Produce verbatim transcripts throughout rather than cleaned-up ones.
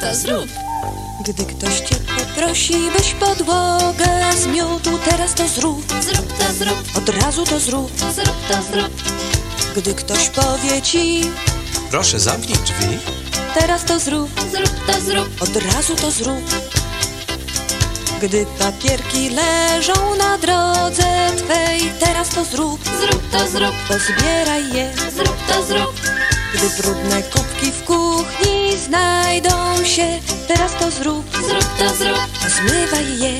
to zrób. Gdy ktoś cię poprosi, byś podłogę zmiótł, teraz to zrób. Zrób to zrób. Od razu to zrób. Zrób to zrób. Gdy ktoś powie ci, proszę zamknij drzwi, teraz to zrób. Zrób to zrób. Od razu to zrób. Gdy papierki leżą na drodze twej, teraz to zrób. Zrób to zrób. Pozbieraj je. Zrób to zrób. Gdy brudne kubki w kuchni znajdą się, teraz to zrób. Zrób to zrób. Zmywaj je.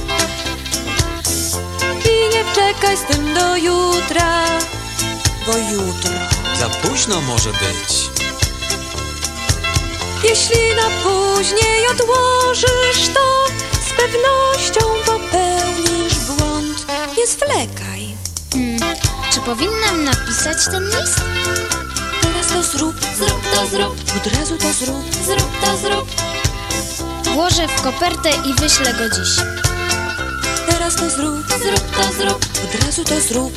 I nie czekaj z tym do jutra, bo jutro za późno może być. Jeśli na później odłożysz, to z pewnością popełnisz błąd. Nie zwlekaj. Hmm, czy powinnam napisać ten list? Teraz to zrób. Zrób to zrób. Od razu to zrób. Zrób to zrób. Włożę w kopertę i wyślę go dziś. Teraz to zrób. Zrób to zrób. Od razu to zrób.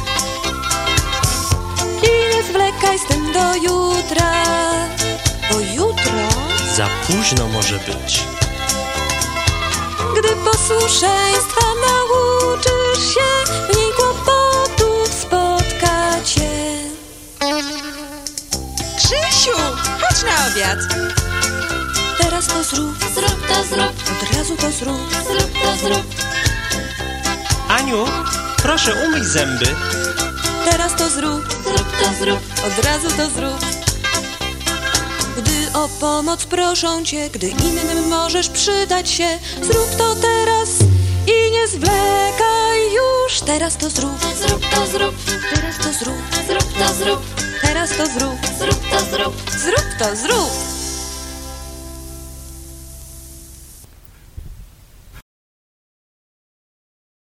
I nie zwlekaj z tym do jutra, bo jutro za późno może być. Gdy posłuszeństwa nauczysz się, mniej kłopotów spotka cię. Krzysiu, chodź na obiad. Teraz to zrób. Zrób to zrób. Od razu to zrób. Zrób to zrób. Aniu, proszę umyj zęby. Teraz to zrób. Zrób to zrób. Od razu to zrób. Gdy o pomoc proszą cię, gdy innym możesz przydać się, zrób to teraz i nie zwlekaj już. Teraz to zrób. Zrób to zrób. Teraz to zrób. Zrób to zrób. Teraz to zrób. Zrób to zrób. Zrób to zrób.